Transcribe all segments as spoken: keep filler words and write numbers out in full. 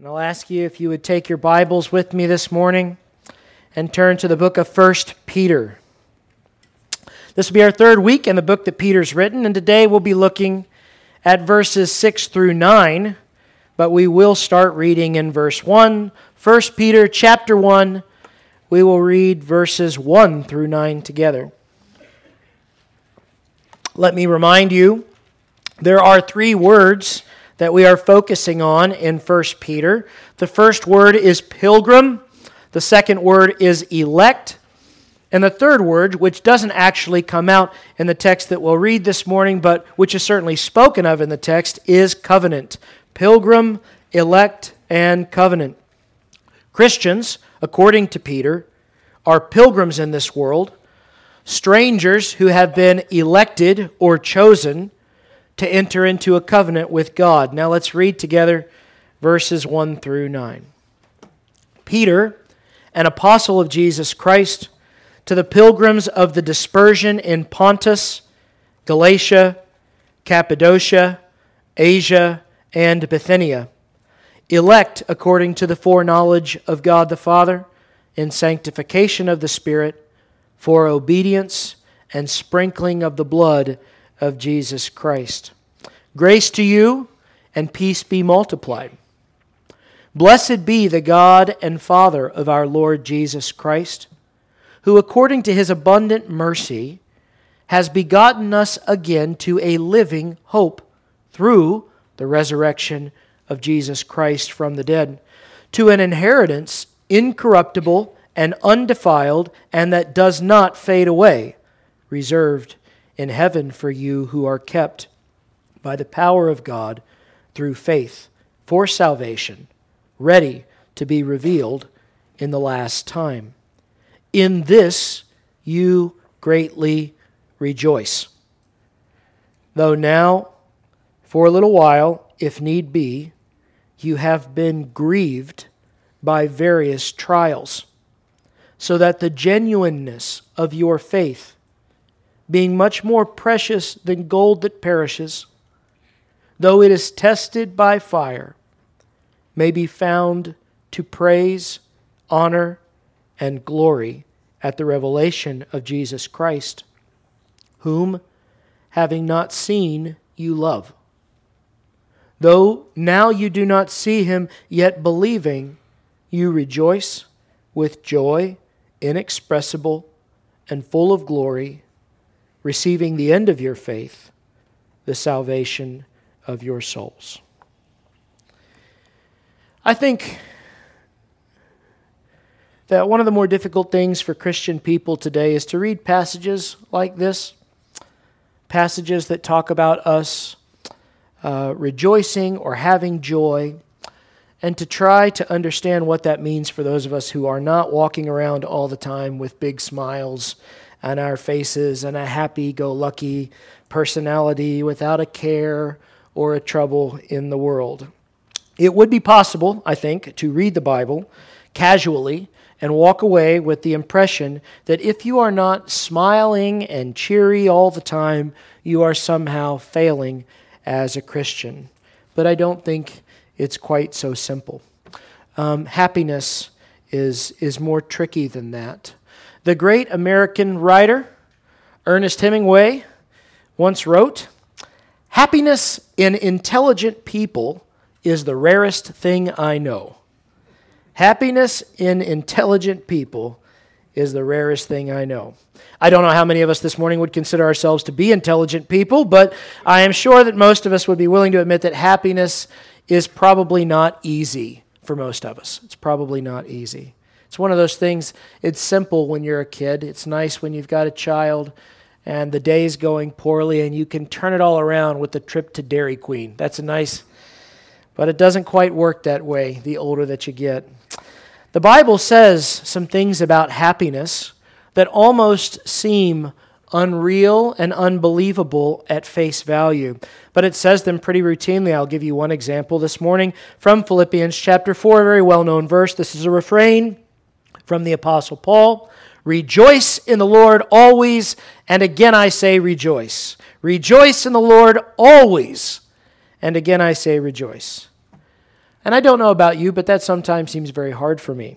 And I'll ask you if you would take your Bibles with me this morning and turn to the book of First Peter. This will be our third week in the book that Peter's written, and today we'll be looking at verses six through nine, but we will start reading in verse one. First Peter chapter one, we will read verses one through nine together. Let me remind you, there are three words that we are focusing on in First Peter. The first word is pilgrim, the second word is elect, and the third word, which doesn't actually come out in the text that we'll read this morning, but which is certainly spoken of in the text, is covenant. Pilgrim, elect, and covenant. Christians, according to Peter, are pilgrims in this world, strangers who have been elected or chosen to enter into a covenant with God. Now let's read together verses one through nine. Peter, an apostle of Jesus Christ, to the pilgrims of the dispersion in Pontus, Galatia, Cappadocia, Asia, and Bithynia, elect according to the foreknowledge of God the Father, in sanctification of the Spirit, for obedience and sprinkling of the blood of Jesus Christ. Grace to you and peace be multiplied. Blessed be the God and Father of our Lord Jesus Christ, who according to His abundant mercy has begotten us again to a living hope through the resurrection of Jesus Christ from the dead, to an inheritance incorruptible and undefiled, and that does not fade away, reserved in heaven for you who are kept by the power of God through faith for salvation, ready to be revealed in the last time. In this you greatly rejoice. Though now, for a little while, if need be, you have been grieved by various trials, so that the genuineness of your faith, being much more precious than gold that perishes, though it is tested by fire, may be found to praise, honor, and glory at the revelation of Jesus Christ, whom, having not seen, you love. Though now you do not see Him, yet believing, you rejoice with joy inexpressible and full of glory, receiving the end of your faith, the salvation of your souls. I think that one of the more difficult things for Christian people today is to read passages like this, passages that talk about us uh, rejoicing or having joy, and to try to understand what that means for those of us who are not walking around all the time with big smiles on our faces and a happy-go-lucky personality without a care or a trouble in the world. It would be possible, I think, to read the Bible casually and walk away with the impression that if you are not smiling and cheery all the time, you are somehow failing as a Christian. But I don't think it's quite so simple. Um, happiness is, is more tricky than that. The great American writer, Ernest Hemingway, once wrote, "Happiness in intelligent people is the rarest thing I know." Happiness in intelligent people is the rarest thing I know. I don't know how many of us this morning would consider ourselves to be intelligent people, but I am sure that most of us would be willing to admit that happiness is probably not easy for most of us. It's probably not easy. It's one of those things, it's simple when you're a kid. It's nice when you've got a child and the day's going poorly and you can turn it all around with the trip to Dairy Queen. That's a nice, but it doesn't quite work that way the older that you get. The Bible says some things about happiness that almost seem unreal and unbelievable at face value. But it says them pretty routinely. I'll give you one example this morning from Philippians chapter four, a very well-known verse. This is a refrain from the Apostle Paul. "Rejoice in the Lord always, and again I say rejoice. Rejoice in the Lord always, and again I say rejoice." And I don't know about you, but that sometimes seems very hard for me.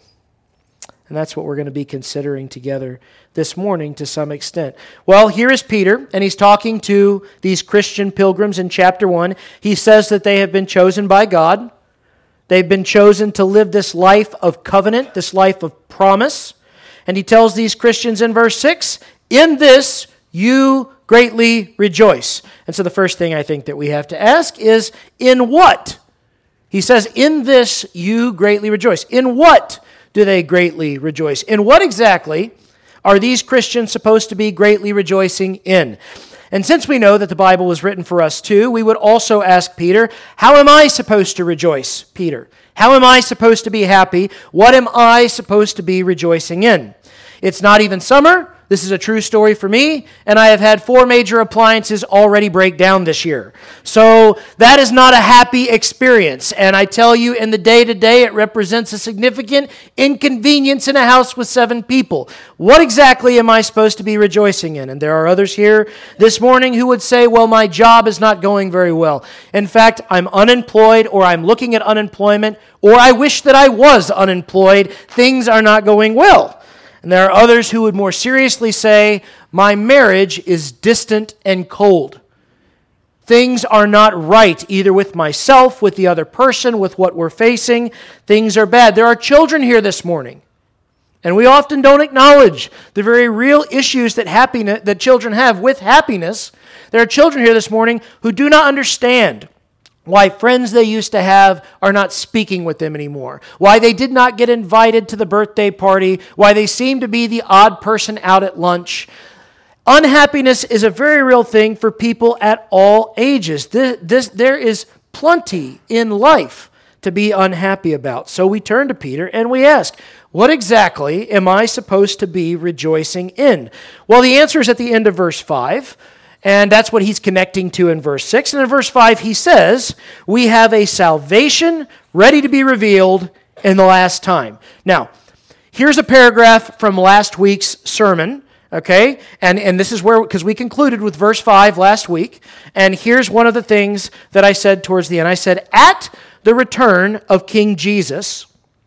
And that's what we're going to be considering together this morning to some extent. Well, here is Peter, and he's talking to these Christian pilgrims in chapter one. He says that they have been chosen by God. They've been chosen to live this life of covenant, this life of promise. And he tells these Christians in verse six, in this you greatly rejoice. And so the first thing I think that we have to ask is, in what? He says, in this you greatly rejoice. In what do they greatly rejoice? In what exactly are these Christians supposed to be greatly rejoicing in? And since we know that the Bible was written for us too, we would also ask Peter, how am I supposed to rejoice, Peter? How am I supposed to be happy? What am I supposed to be rejoicing in? It's not even summer. This is a true story for me, and I have had four major appliances already break down this year. So that is not a happy experience, and I tell you, in the day-to-day, it represents a significant inconvenience in a house with seven people. What exactly am I supposed to be rejoicing in? And there are others here this morning who would say, well, my job is not going very well. In fact, I'm unemployed, or I'm looking at unemployment, or I wish that I was unemployed. Things are not going well. And there are others who would more seriously say, my marriage is distant and cold. Things are not right, either with myself, with the other person, with what we're facing. Things are bad. There are children here this morning, and we often don't acknowledge the very real issues that happiness, that children have with happiness. There are children here this morning who do not understand why friends they used to have are not speaking with them anymore, why they did not get invited to the birthday party, why they seem to be the odd person out at lunch. Unhappiness is a very real thing for people at all ages. This, this, there is plenty in life to be unhappy about. So we turn to Peter and we ask, what exactly am I supposed to be rejoicing in? Well, the answer is at the end of verse five. And that's what he's connecting to in verse six. And in verse five, he says, we have a salvation ready to be revealed in the last time. Now, here's a paragraph from last week's sermon, okay? And, and this is where, because we concluded with verse five last week. And here's one of the things that I said towards the end. I said, at the return of King Jesus,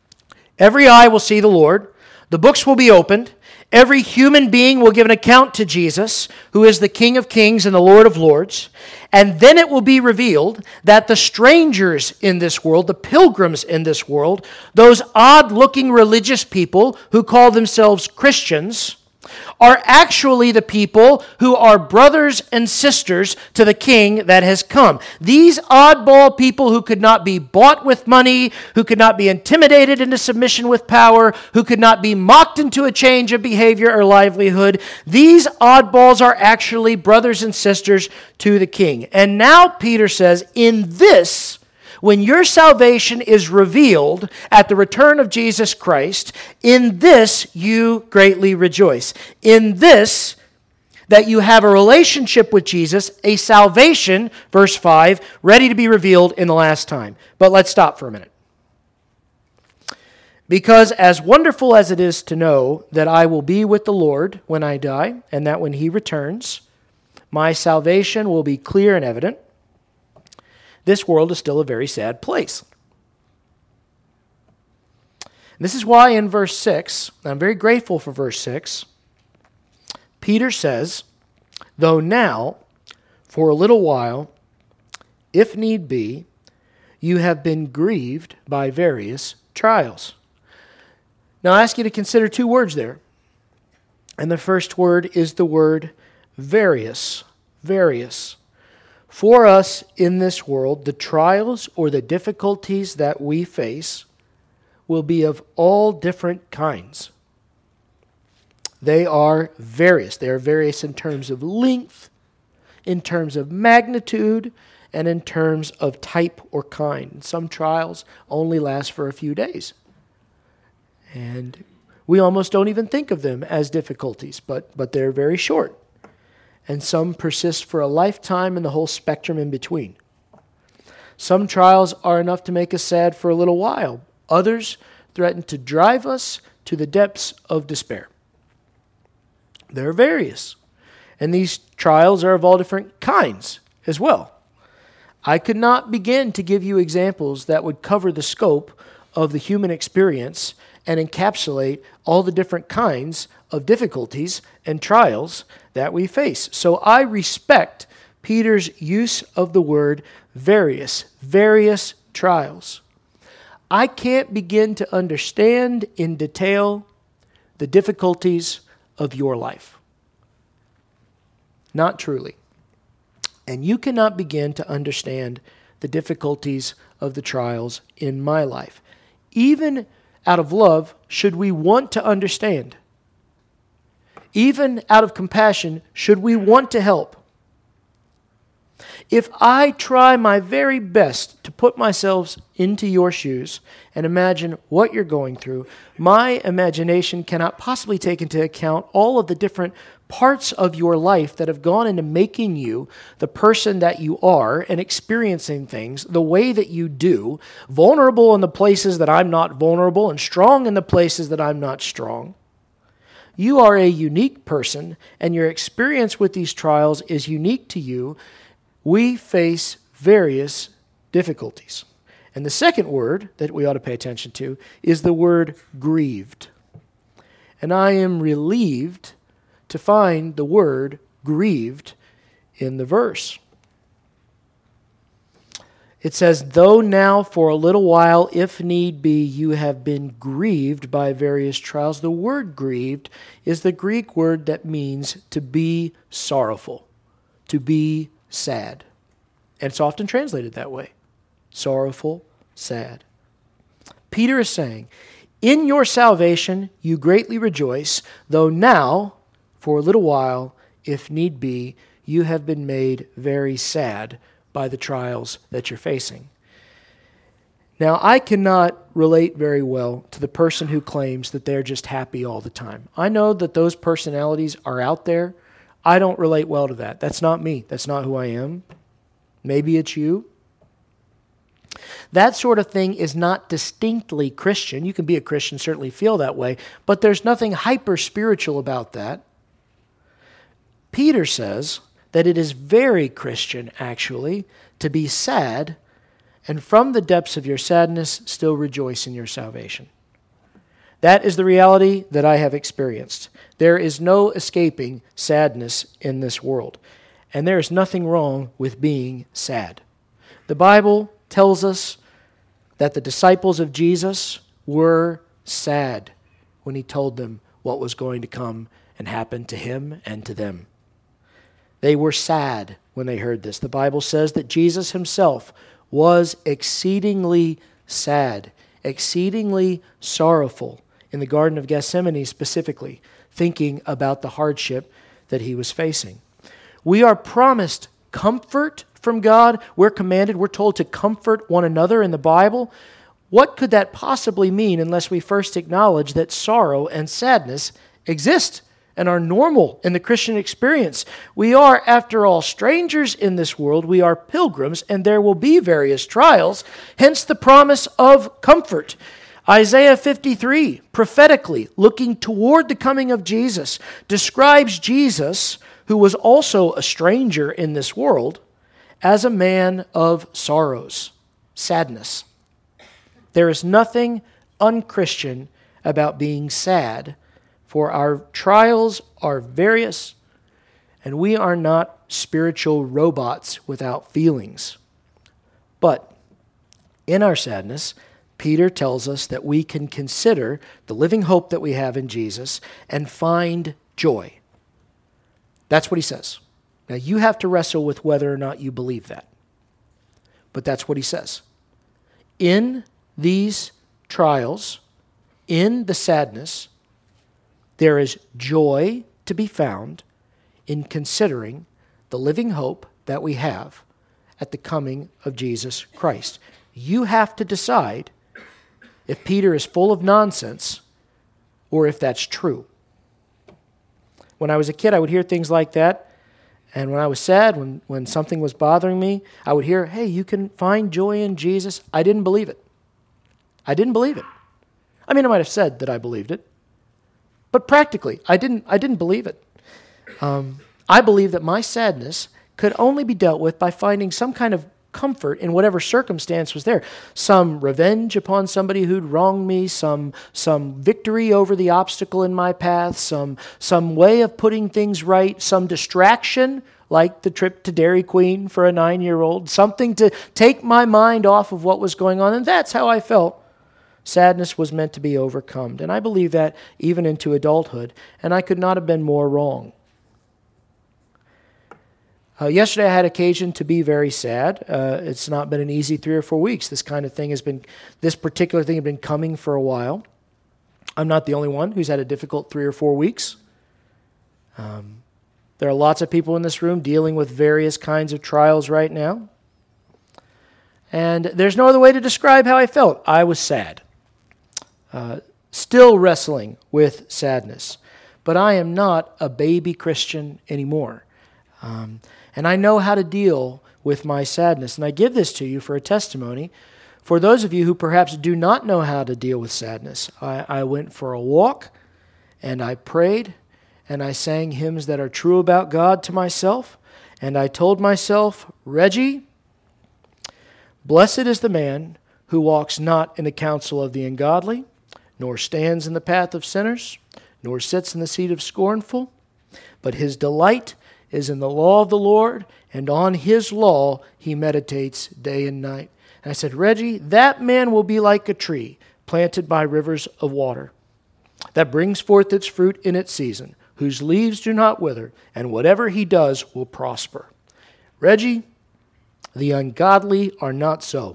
every eye will see the Lord, the books will be opened, every human being will give an account to Jesus, who is the King of Kings and the Lord of Lords. And then it will be revealed that the strangers in this world, the pilgrims in this world, those odd-looking religious people who call themselves Christians, are actually the people who are brothers and sisters to the King that has come. These oddball people who could not be bought with money, who could not be intimidated into submission with power, who could not be mocked into a change of behavior or livelihood, these oddballs are actually brothers and sisters to the King. And now Peter says, in this, when your salvation is revealed at the return of Jesus Christ, in this you greatly rejoice. In this, that you have a relationship with Jesus, a salvation, verse five, ready to be revealed in the last time. But let's stop for a minute. Because as wonderful as it is to know that I will be with the Lord when I die, and that when He returns, my salvation will be clear and evident, this world is still a very sad place. And this is why in verse six, and I'm very grateful for verse six, Peter says, though now, for a little while, if need be, you have been grieved by various trials. Now I ask you to consider two words there. And the first word is the word various. Various. For us in this world, the trials or the difficulties that we face will be of all different kinds. They are various. They are various in terms of length, in terms of magnitude, and in terms of type or kind. Some trials only last for a few days. And we almost don't even think of them as difficulties, but, but they're very short. And some persist for a lifetime and the whole spectrum in between. Some trials are enough to make us sad for a little while. Others threaten to drive us to the depths of despair. There are various. And these trials are of all different kinds as well. I could not begin to give you examples that would cover the scope of the human experience and encapsulate all the different kinds of difficulties and trials that we face. So I respect Peter's use of the word various, various trials. I can't begin to understand in detail the difficulties of your life. Not truly. And you cannot begin to understand the difficulties of the trials in my life. Even out of love, should we want to understand? Even out of compassion, should we want to help? If I try my very best to put myself into your shoes and imagine what you're going through, my imagination cannot possibly take into account all of the different parts of your life that have gone into making you the person that you are and experiencing things the way that you do, vulnerable in the places that I'm not vulnerable and strong in the places that I'm not strong. You are a unique person, and your experience with these trials is unique to you. We face various difficulties. And the second word that we ought to pay attention to is the word grieved. And I am relieved to find the word grieved in the verse. It says, though now for a little while, if need be, you have been grieved by various trials. The word grieved is the Greek word that means to be sorrowful, to be sad. And it's often translated that way. Sorrowful, sad. Peter is saying, in your salvation you greatly rejoice, though now, for a little while, if need be, you have been made very sad by the trials that you're facing. Now, I cannot relate very well to the person who claims that they're just happy all the time. I know that those personalities are out there. I don't relate well to that. That's not me. That's not who I am. Maybe it's you. That sort of thing is not distinctly Christian. You can be a Christian, certainly feel that way, but there's nothing hyper-spiritual about that. Peter says that it is very Christian, actually, to be sad, and from the depths of your sadness, still rejoice in your salvation. That is the reality that I have experienced. There is no escaping sadness in this world, and there is nothing wrong with being sad. The Bible tells us that the disciples of Jesus were sad when he told them what was going to come and happen to him and to them. They were sad when they heard this. The Bible says that Jesus himself was exceedingly sad, exceedingly sorrowful in the Garden of Gethsemane specifically, thinking about the hardship that he was facing. We are promised comfort from God. We're commanded, we're told to comfort one another in the Bible. What could that possibly mean unless we first acknowledge that sorrow and sadness exist and are normal in the Christian experience? We are, after all, strangers in this world. We are pilgrims, and there will be various trials, hence the promise of comfort. Isaiah fifty-three, prophetically looking toward the coming of Jesus, describes Jesus, who was also a stranger in this world, as a man of sorrows, sadness. There is nothing unchristian about being sad, for our trials are various, and we are not spiritual robots without feelings. But in our sadness, Peter tells us that we can consider the living hope that we have in Jesus and find joy. That's what he says. Now, you have to wrestle with whether or not you believe that. But that's what he says. In these trials, in the sadness, there is joy to be found in considering the living hope that we have at the coming of Jesus Christ. You have to decide if Peter is full of nonsense or if that's true. When I was a kid, I would hear things like that. And when I was sad, when, when something was bothering me, I would hear, hey, you can find joy in Jesus. I didn't believe it. I didn't believe it. I mean, I might have said that I believed it. But practically, I didn't I didn't believe it. Um, I believe that my sadness could only be dealt with by finding some kind of comfort in whatever circumstance was there. Some revenge upon somebody who'd wronged me, some some victory over the obstacle in my path, some some way of putting things right, some distraction like the trip to Dairy Queen for a nine-year-old, something to take my mind off of what was going on. And that's how I felt. Sadness was meant to be overcome. And I believe that even into adulthood. And I could not have been more wrong. Uh, yesterday I had occasion to be very sad. Uh, it's not been an easy three or four weeks. This kind of thing has been, this particular thing has been coming for a while. I'm not the only one who's had a difficult three or four weeks. Um, there are lots of people in this room dealing with various kinds of trials right now. And there's no other way to describe how I felt. I was sad. Uh, still wrestling with sadness. But I am not a baby Christian anymore. Um, and I know how to deal with my sadness. And I give this to you for a testimony. For those of you who perhaps do not know how to deal with sadness, I, I went for a walk and I prayed and I sang hymns that are true about God to myself. And I told myself, Reggie, blessed is the man who walks not in the counsel of the ungodly, nor stands in the path of sinners, nor sits in the seat of scornful, but his delight is in the law of the Lord, and on his law he meditates day and night. And I said, Reggie, that man will be like a tree planted by rivers of water that brings forth its fruit in its season, whose leaves do not wither, and whatever he does will prosper. Reggie, the ungodly are not so.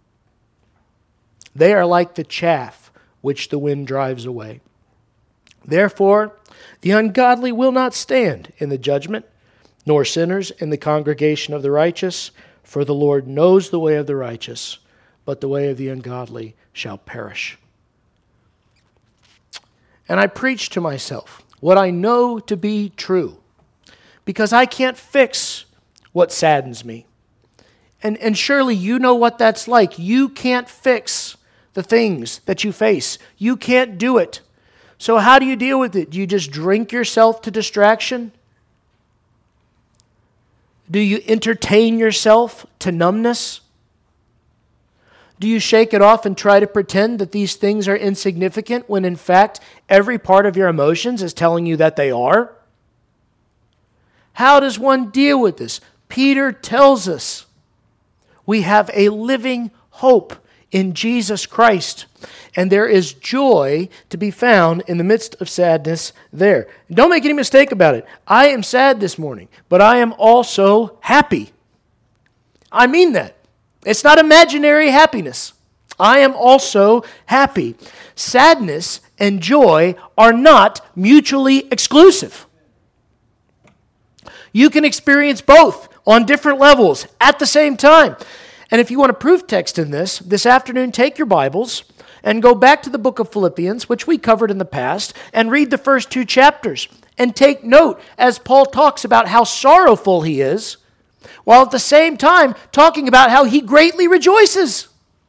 They are like the chaff which the wind drives away. Therefore, the ungodly will not stand in the judgment, nor sinners in the congregation of the righteous, for the Lord knows the way of the righteous, but the way of the ungodly shall perish. And I preach to myself what I know to be true, because I can't fix what saddens me. And, and surely you know what that's like. You can't fix the things that you face. You can't do it. So how do you deal with it? Do you just drink yourself to distraction? Do you entertain yourself to numbness? Do you shake it off and try to pretend that these things are insignificant when in fact every part of your emotions is telling you that they are? How does one deal with this? Peter tells us we have a living hope in Jesus Christ, and there is joy to be found in the midst of sadness there. Don't make any mistake about it. I am sad this morning, but I am also happy. I mean that. It's not imaginary happiness. I am also happy. Sadness and joy are not mutually exclusive. You can experience both on different levels at the same time. And if you want a proof text in this, this afternoon, take your Bibles and go back to the book of Philippians, which we covered in the past, and read the first two chapters. And take note as Paul talks about how sorrowful he is, while at the same time talking about how he greatly rejoices.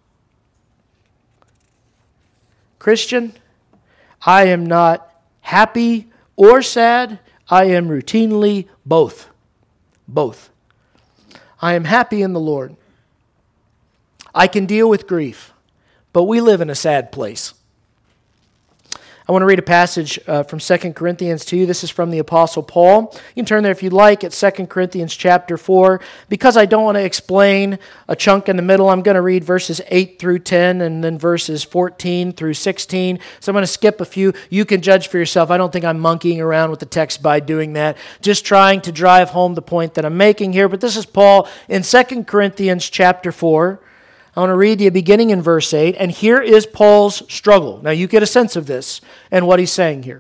Christian, I am not happy or sad. I am routinely both. Both. I am happy in the Lord. I can deal with grief, but we live in a sad place. I want to read a passage uh, from Second Corinthians to you. This is from the Apostle Paul. You can turn there if you'd like at Second Corinthians chapter four. Because I don't want to explain a chunk in the middle, I'm going to read verses eight through ten and then verses fourteen through sixteen. So I'm going to skip a few. You can judge for yourself. I don't think I'm monkeying around with the text by doing that. Just trying to drive home the point that I'm making here. But this is Paul in Second Corinthians chapter four. I want to read you beginning in verse eight, and here is Paul's struggle. Now you get a sense of this and what he's saying here.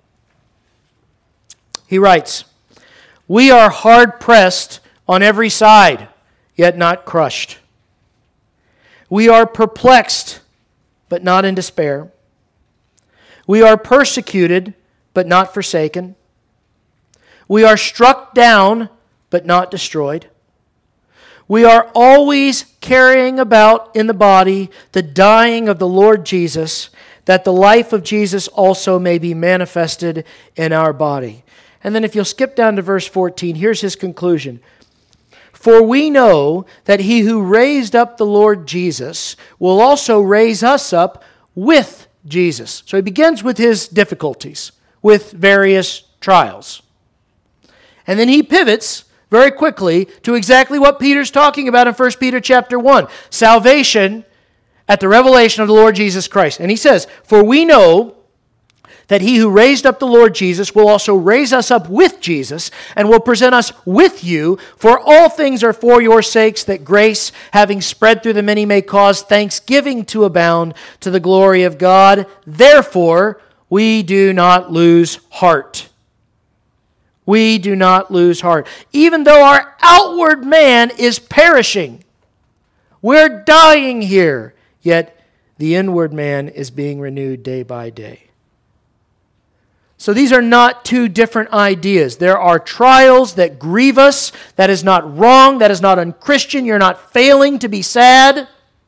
He writes, "We are hard pressed on every side, yet not crushed. We are perplexed, but not in despair. We are persecuted, but not forsaken. We are struck down, but not destroyed. We are always carrying about in the body the dying of the Lord Jesus, that the life of Jesus also may be manifested in our body." And then if you'll skip down to verse fourteen, here's his conclusion. For we know that he who raised up the Lord Jesus will also raise us up with Jesus. So he begins with his difficulties, with various trials. And then he pivots very quickly to exactly what Peter's talking about in First Peter chapter one. Salvation at the revelation of the Lord Jesus Christ. And he says, for we know that he who raised up the Lord Jesus will also raise us up with Jesus and will present us with you. For all things are for your sakes, that grace, having spread through the many, may cause thanksgiving to abound to the glory of God. Therefore, we do not lose heart. We do not lose heart. Even though our outward man is perishing, we're dying here, yet the inward man is being renewed day by day. So these are not two different ideas. There are trials that grieve us. That is not wrong. That is not unchristian. You're not failing to be sad.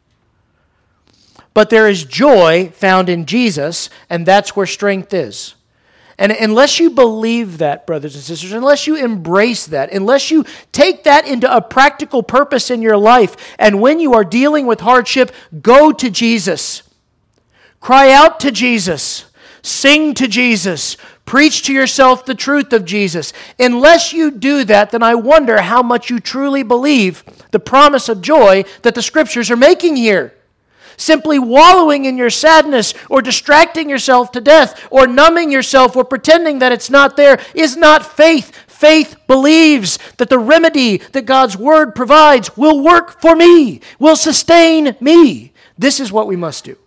But there is joy found in Jesus, and that's where strength is. And unless you believe that, brothers and sisters, unless you embrace that, unless you take that into a practical purpose in your life, and when you are dealing with hardship, go to Jesus. Cry out to Jesus. Sing to Jesus. Preach to yourself the truth of Jesus. Unless you do that, then I wonder how much you truly believe the promise of joy that the Scriptures are making here. Simply wallowing in your sadness or distracting yourself to death or numbing yourself or pretending that it's not there is not faith. Faith believes that the remedy that God's Word provides will work for me, will sustain me. This is what we must do.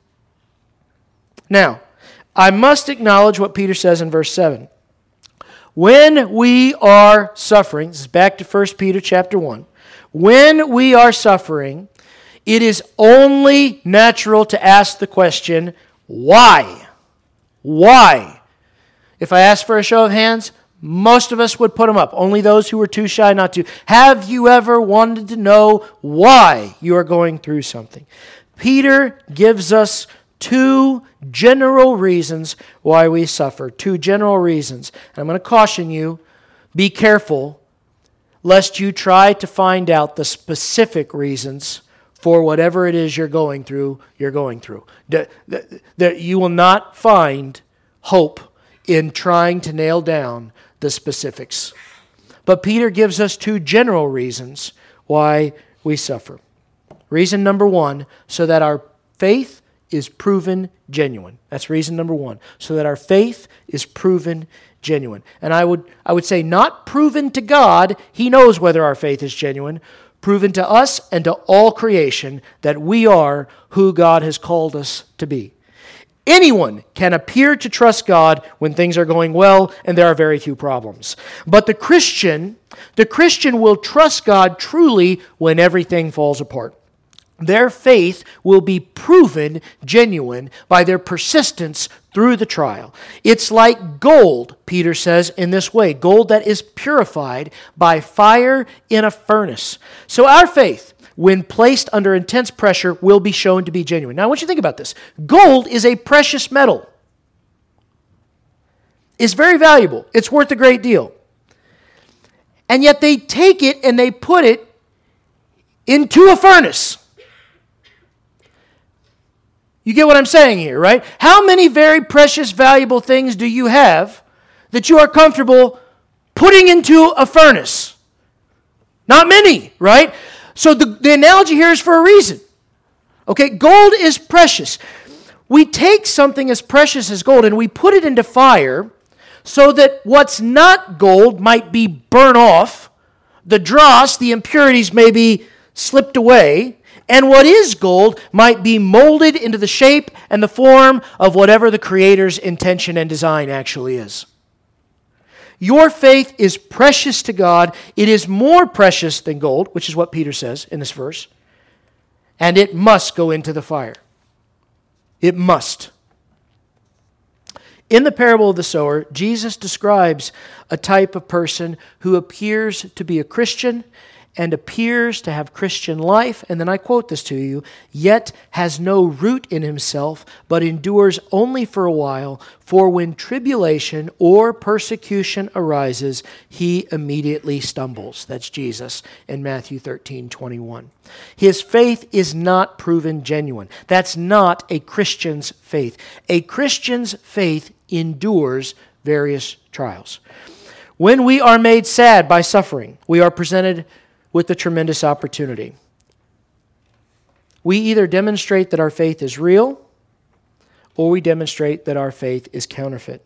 Now, I must acknowledge what Peter says in verse seven. When we are suffering, this is back to First Peter chapter one. When we are suffering, it is only natural to ask the question, why? Why? If I ask for a show of hands, most of us would put them up. Only those who were too shy not to. Have you ever wanted to know why you are going through something? Peter gives us two general reasons why we suffer. Two general reasons. And I'm going to caution you, be careful lest you try to find out the specific reasons for whatever it is you're going through, you're going through. That, that, that you will not find hope in trying to nail down the specifics. But Peter gives us two general reasons why we suffer. Reason number one, so that our faith is proven genuine. That's reason number one. So that our faith is proven genuine. And I would I would say not proven to God. He knows whether our faith is genuine. Proven to us and to all creation that we are who God has called us to be. Anyone can appear to trust God when things are going well and there are very few problems. But the Christian, the Christian will trust God truly when everything falls apart. Their faith will be proven genuine by their persistence through the trial. It's like gold, Peter says in this way, gold that is purified by fire in a furnace. So our faith, when placed under intense pressure, will be shown to be genuine. Now I want you to think about this. Gold is a precious metal. It's very valuable. It's worth a great deal. And yet they take it and they put it into a furnace. You get what I'm saying here, right? How many very precious, valuable things do you have that you are comfortable putting into a furnace? Not many, right? So the, the analogy here is for a reason. Okay, gold is precious. We take something as precious as gold and we put it into fire so that what's not gold might be burnt off, the dross, the impurities may be slipped away, and what is gold might be molded into the shape and the form of whatever the Creator's intention and design actually is. Your faith is precious to God. It is more precious than gold, which is what Peter says in this verse. And it must go into the fire. It must. In the parable of the sower, Jesus describes a type of person who appears to be a Christian and appears to have Christian life, and then I quote this to you, yet has no root in himself, but endures only for a while, for when tribulation or persecution arises, he immediately stumbles. That's Jesus in Matthew thirteen twenty-one. His faith is not proven genuine. That's not a Christian's faith. A Christian's faith endures various trials. When we are made sad by suffering, we are presented with the tremendous opportunity. We either demonstrate that our faith is real, or we demonstrate that our faith is counterfeit.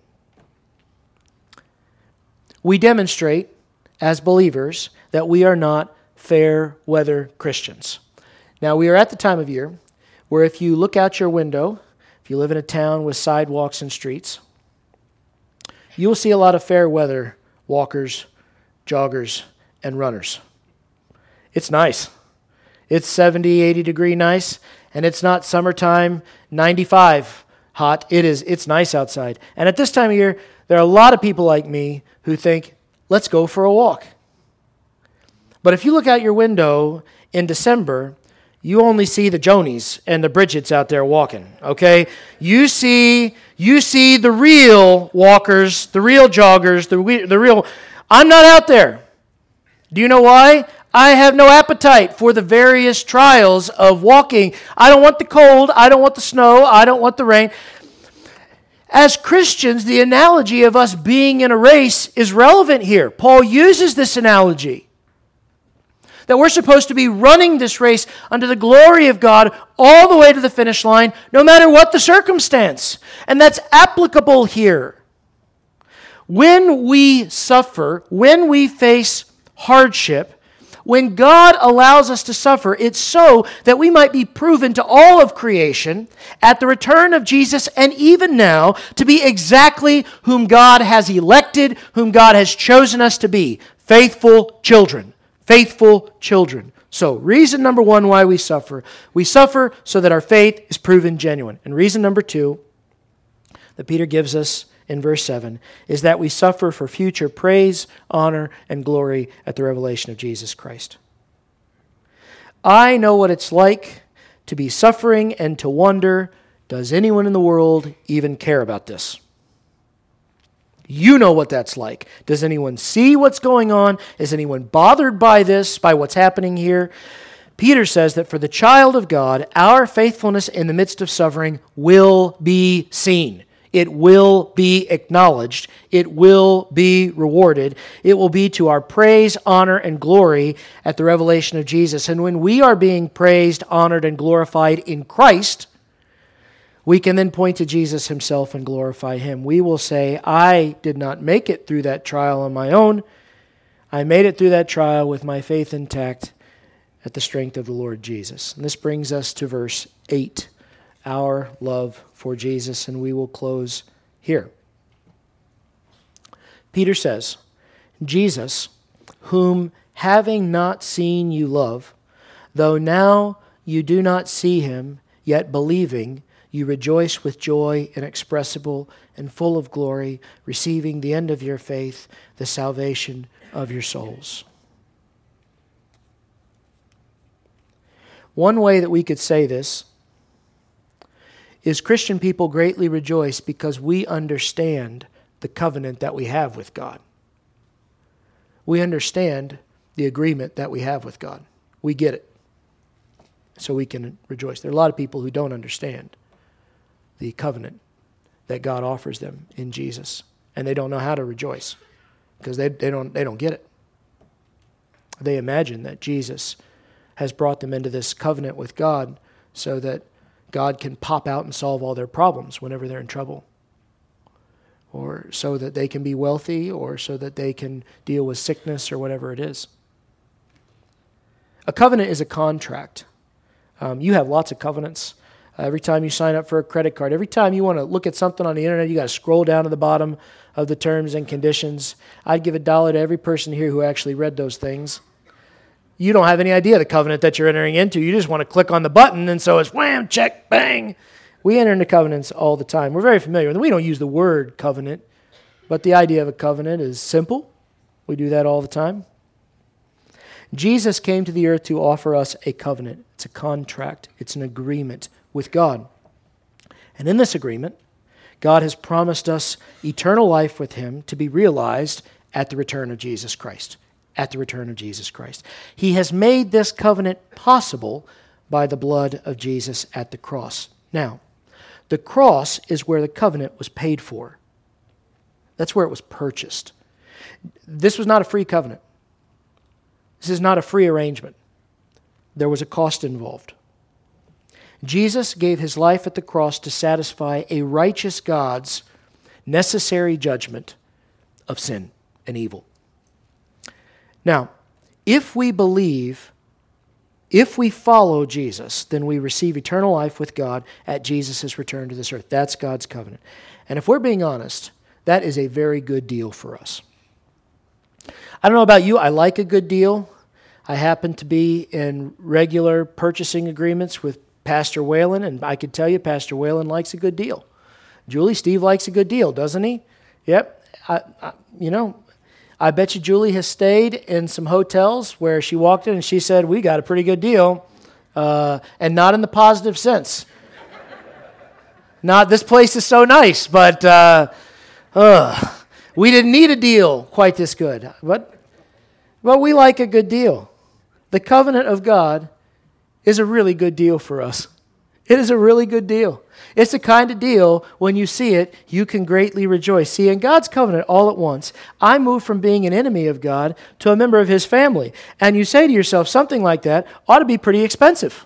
We demonstrate, as believers, that we are not fair weather Christians. Now, we are at the time of year where if you look out your window, if you live in a town with sidewalks and streets, you will see a lot of fair weather walkers, joggers, and runners. It's nice. It's seventy, eighty degree nice, and it's not summertime ninety-five hot. It is, it's nice outside. And at this time of year, there are a lot of people like me who think, let's go for a walk. But if you look out your window in December, you only see the Jonies and the Bridgets out there walking, okay? You see, you see the real walkers, the real joggers, the, the real... I'm not out there. Do you know why? I have no appetite for the various trials of walking. I don't want the cold. I don't want the snow. I don't want the rain. As Christians, the analogy of us being in a race is relevant here. Paul uses this analogy, that we're supposed to be running this race under the glory of God all the way to the finish line, no matter what the circumstance. And that's applicable here. When we suffer, when we face hardship, when God allows us to suffer, it's so that we might be proven to all of creation at the return of Jesus and even now to be exactly whom God has elected, whom God has chosen us to be, faithful children. Faithful children. So, reason number one why we suffer. We suffer so that our faith is proven genuine. And reason number two that Peter gives us in verse seven is that we suffer for future praise, honor, and glory at the revelation of Jesus Christ. I know what it's like to be suffering and to wonder, does anyone in the world even care about this? You know what that's like. Does anyone see what's going on? Is anyone bothered by this, by what's happening here? Peter says that for the child of God, our faithfulness in the midst of suffering will be seen. It will be acknowledged. It will be rewarded. It will be to our praise, honor, and glory at the revelation of Jesus. And when we are being praised, honored, and glorified in Christ, we can then point to Jesus himself and glorify him. We will say, I did not make it through that trial on my own. I made it through that trial with my faith intact at the strength of the Lord Jesus. And this brings us to verse eight, our love for Jesus, and we will close here. Peter says, Jesus, whom having not seen you love, though now you do not see him, yet believing, you rejoice with joy inexpressible and full of glory, receiving the end of your faith, the salvation of your souls. One way that we could say this is Christian people greatly rejoice because we understand the covenant that we have with God. We understand the agreement that we have with God. We get it. So we can rejoice. There are a lot of people who don't understand the covenant that God offers them in Jesus. And they don't know how to rejoice because they, they don't they don't get it. They imagine that Jesus has brought them into this covenant with God so that God can pop out and solve all their problems whenever they're in trouble. Or so that they can be wealthy, or so that they can deal with sickness or whatever it is. A covenant is a contract. Um, you have lots of covenants. Uh, every time you sign up for a credit card, every time you want to look at something on the internet, you got to scroll down to the bottom of the terms and conditions. I'd give a dollar to every person here who actually read those things. You don't have any idea the covenant that you're entering into. You just want to click on the button, and so it's wham, check, bang. We enter into covenants all the time. We're very familiar with them. We don't use the word covenant, but the idea of a covenant is simple. We do that all the time. Jesus came to the earth to offer us a covenant. It's a contract. It's an agreement with God. And in this agreement, God has promised us eternal life with him to be realized at the return of Jesus Christ. At the return of Jesus Christ. He has made this covenant possible by the blood of Jesus at the cross. Now, the cross is where the covenant was paid for. That's where it was purchased. This was not a free covenant. This is not a free arrangement. There was a cost involved. Jesus gave his life at the cross to satisfy a righteous God's necessary judgment of sin and evil. Now, if we believe, if we follow Jesus, then we receive eternal life with God at Jesus' return to this earth. That's God's covenant. And if we're being honest, that is a very good deal for us. I don't know about you, I like a good deal. I happen to be in regular purchasing agreements with Pastor Whalen, and I can tell you Pastor Whalen likes a good deal. Julie, Steve likes a good deal, doesn't he? Yep. I, I, you know, I bet you Julie has stayed in some hotels where she walked in and she said, we got a pretty good deal, uh, and not in the positive sense. Not, this place is so nice, but uh, uh, we didn't need a deal quite this good. But, but we like a good deal. The covenant of God is a really good deal for us. It is a really good deal. It's the kind of deal, when you see it, you can greatly rejoice. See, in God's covenant, all at once, I moved from being an enemy of God to a member of his family. And you say to yourself, something like that ought to be pretty expensive.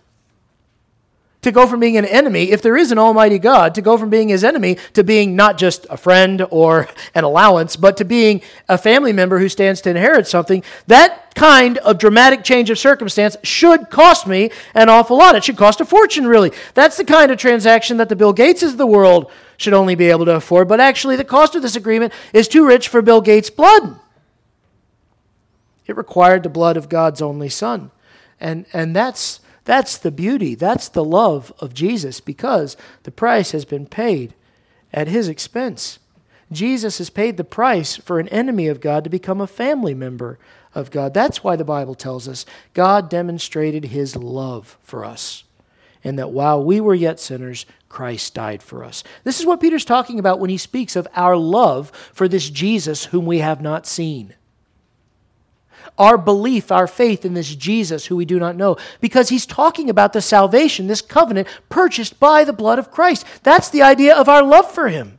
To go from being an enemy, if there is an almighty God, to go from being his enemy to being not just a friend or an allowance, but to being a family member who stands to inherit something, that kind of dramatic change of circumstance should cost me an awful lot. It should cost a fortune, really. That's the kind of transaction that the Bill Gateses of the world should only be able to afford, but actually the cost of this agreement is too rich for Bill Gates' blood. It required the blood of God's only Son. And, and that's... That's the beauty. That's the love of Jesus, because the price has been paid at his expense. Jesus has paid the price for an enemy of God to become a family member of God. That's why the Bible tells us God demonstrated his love for us, and that while we were yet sinners, Christ died for us. This is what Peter's talking about when he speaks of our love for this Jesus whom we have not seen. Our belief, our faith in this Jesus who we do not know, because he's talking about the salvation, this covenant purchased by the blood of Christ. That's the idea of our love for him.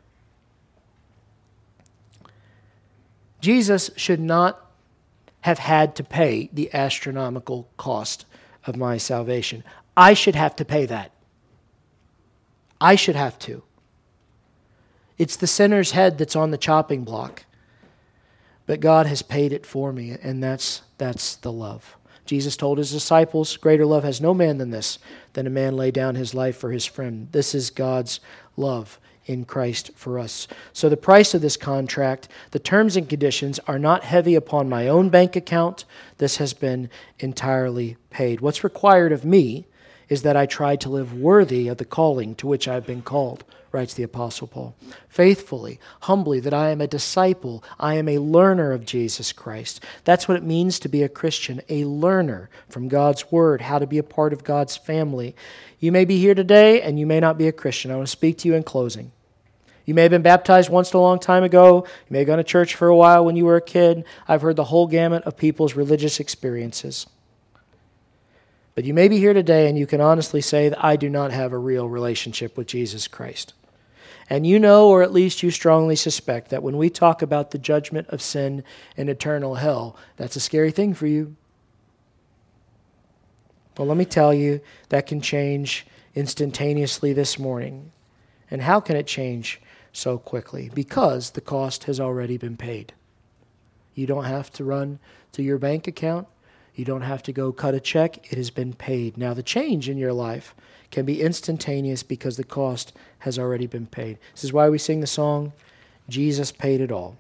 Jesus should not have had to pay the astronomical cost of my salvation. I should have to pay that. I should have to. It's the sinner's head that's on the chopping block. But God has paid it for me, and that's that's the love. Jesus told his disciples, greater love has no man than this, than a man lay down his life for his friend. This is God's love in Christ for us. So the price of this contract, the terms and conditions are not heavy upon my own bank account. This has been entirely paid. What's required of me is that I try to live worthy of the calling to which I've been called, writes the Apostle Paul. Faithfully, humbly, that I am a disciple, I am a learner of Jesus Christ. That's what it means to be a Christian, a learner from God's Word, how to be a part of God's family. You may be here today and you may not be a Christian. I want to speak to you in closing. You may have been baptized once in a long time ago. You may have gone to church for a while when you were a kid. I've heard the whole gamut of people's religious experiences. But you may be here today and you can honestly say that I do not have a real relationship with Jesus Christ. And you know, or at least you strongly suspect, that when we talk about the judgment of sin and eternal hell, that's a scary thing for you. Well, let me tell you, that can change instantaneously this morning. And how can it change so quickly? Because the cost has already been paid. You don't have to run to your bank account. You don't have to go cut a check. It has been paid. Now, the change in your life can be instantaneous because the cost has already been paid. This is why we sing the song, Jesus paid it all.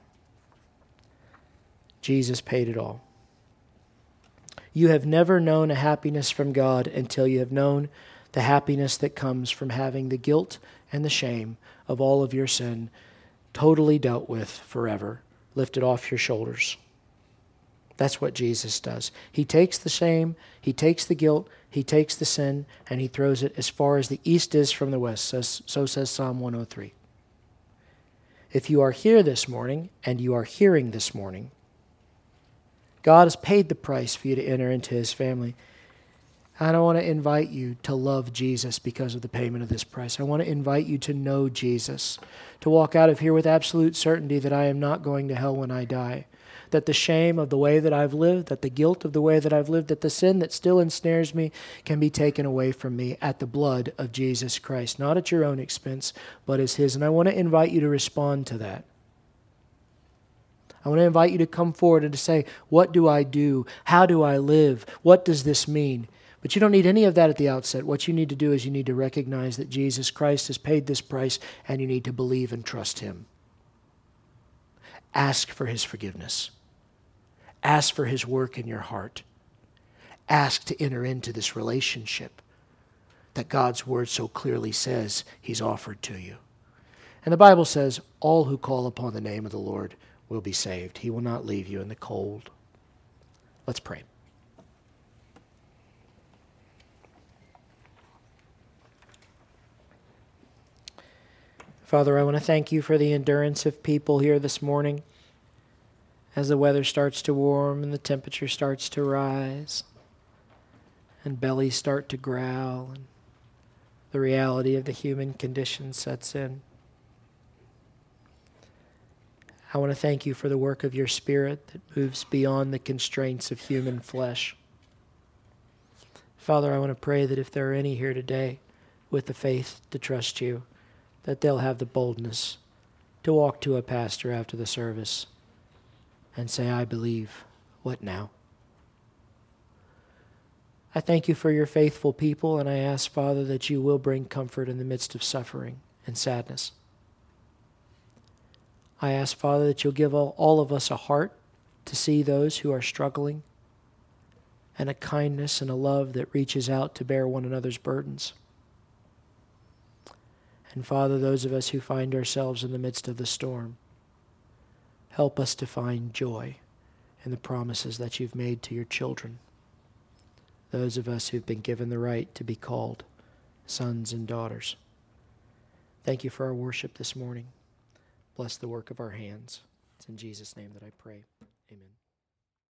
Jesus paid it all. You have never known a happiness from God until you have known the happiness that comes from having the guilt and the shame of all of your sin totally dealt with forever, lifted off your shoulders. That's what Jesus does. He takes the shame, he takes the guilt, he takes the sin, and he throws it as far as the east is from the west. So, so says Psalm one oh three. If you are here this morning, and you are hearing this morning, God has paid the price for you to enter into his family. And I want to invite you to love Jesus because of the payment of this price. I want to invite you to know Jesus, to walk out of here with absolute certainty that I am not going to hell when I die, that the shame of the way that I've lived, that the guilt of the way that I've lived, that the sin that still ensnares me can be taken away from me at the blood of Jesus Christ, not at your own expense, but as his. And I want to invite you to respond to that. I want to invite you to come forward and to say, what do I do? How do I live? What does this mean? But you don't need any of that at the outset. What you need to do is you need to recognize that Jesus Christ has paid this price, and you need to believe and trust him. Ask for his forgiveness. Ask for his work in your heart. Ask to enter into this relationship that God's word so clearly says he's offered to you. And the Bible says, all who call upon the name of the Lord will be saved. He will not leave you in the cold. Let's pray. Father, I want to thank you for the endurance of people here this morning as the weather starts to warm and the temperature starts to rise and bellies start to growl and the reality of the human condition sets in. I want to thank you for the work of your Spirit that moves beyond the constraints of human flesh. Father, I want to pray that if there are any here today with the faith to trust you, that they'll have the boldness to walk to a pastor after the service and say, I believe. What now? I thank you for your faithful people, and I ask, Father, that you will bring comfort in the midst of suffering and sadness. I ask, Father, that you'll give all, all of us a heart to see those who are struggling and a kindness and a love that reaches out to bear one another's burdens. And Father, those of us who find ourselves in the midst of the storm, help us to find joy in the promises that you've made to your children. Those of us who've been given the right to be called sons and daughters. Thank you for our worship this morning. Bless the work of our hands. It's in Jesus' name that I pray. Amen.